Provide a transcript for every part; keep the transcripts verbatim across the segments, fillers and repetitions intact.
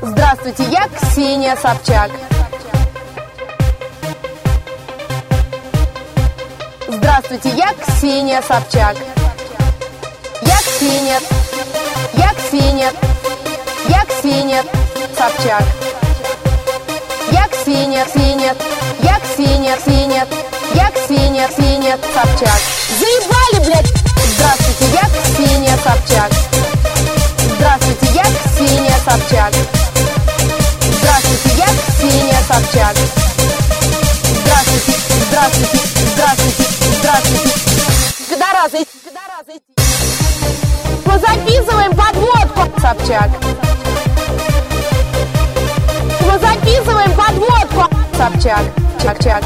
Здравствуйте, я Ксения Собчак. Здравствуйте, я Ксения Собчак. Я Ксения. Я Ксения. Я Ксения Собчак. Я Ксения, Ксения. Я Ксения, Ксения. Я Ксения, Ксения Собчак. Заебали, блядь! Здравствуйте, я Ксения Собчак. Здравствуйте, я Ксения Собчак. Здравствуйте, я Ксения Собчак. Здравствуйте, здравствуйте, здравствуйте, здравствуйте. Пидорасы, пидорасы. Мы записываем подводку, Собчак. Мы записываем подводку, Собчак. Чак-чак.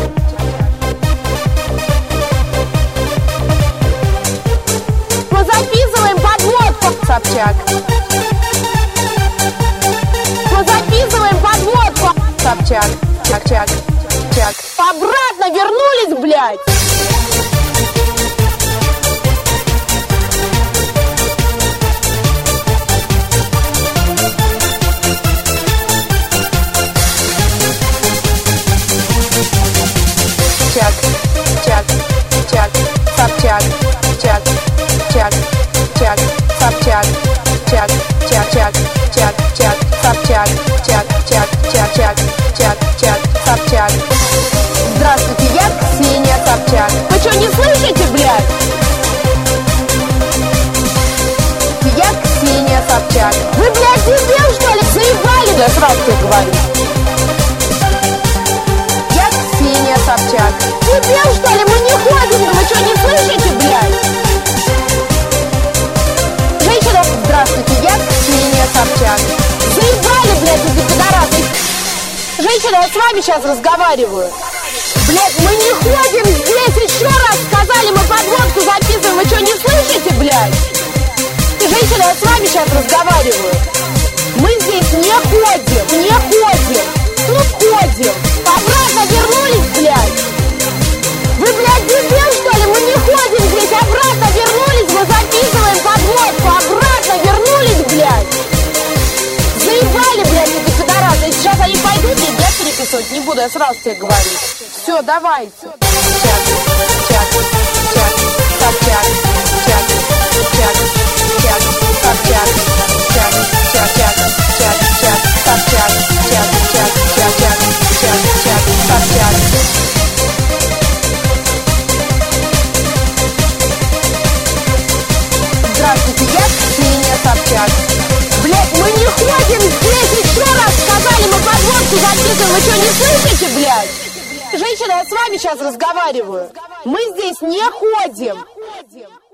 Мы записываем подводку, Собчак. Мы записываем подводку, Собчак. Чак-чак. Чак. Обратно вернулись, блядь! Чак, чак, чак, Собчак, чак, чак, чак, Собчак, чак, чак, чак, чак, чак, Собчак, чак, чак, чак, чак, чак, чак, Собчак. Здравствуйте, я Ксения Собчак. Вы что, не слышите, блядь? Я Ксения Собчак. Вы, блядь, дебил, что ли? Заебали, да, сразу тебе говорю. Я Ксения Собчак. Дебил, что ли? Мы не ходим, вы что, не слышите, блядь? Женщина, здравствуйте, я Ксения Собчак. Заебали, блядь, эти пидорасы. Женщина, я с вами сейчас разговариваю. Блядь, мы не ходим здесь, еще раз сказали, мы подводку записываем, вы что, не слышите, блядь? Женщина, я с вами сейчас разговариваю. Мы здесь не ходим, не ходим, ну ходим. Обратно вернулись, блядь. Вы, блядь, дебил, что ли? Мы не ходим здесь, обратно вернулись, мы записываем подводку, обратно вернулись, блядь. Заебали, блядь, эти пидорасы. Сейчас они пойдут, и я переписывать не буду, я сразу тебе говорю. Все, давайте. Чак, чак, чак, Собчак, чак, чак, чак, Собчак, чак, чак, чак, чак, чак, Собчак, чак, чак, чак, чак, чак, чак, Собчак. Здравствуйте, я Ксения Собчак. Блядь, мы не ходим здесь, еще раз сказали, мы подводку записываем, вы что, не слышите, блядь? Женщина, я с вами сейчас разговариваю. Мы здесь не ходим.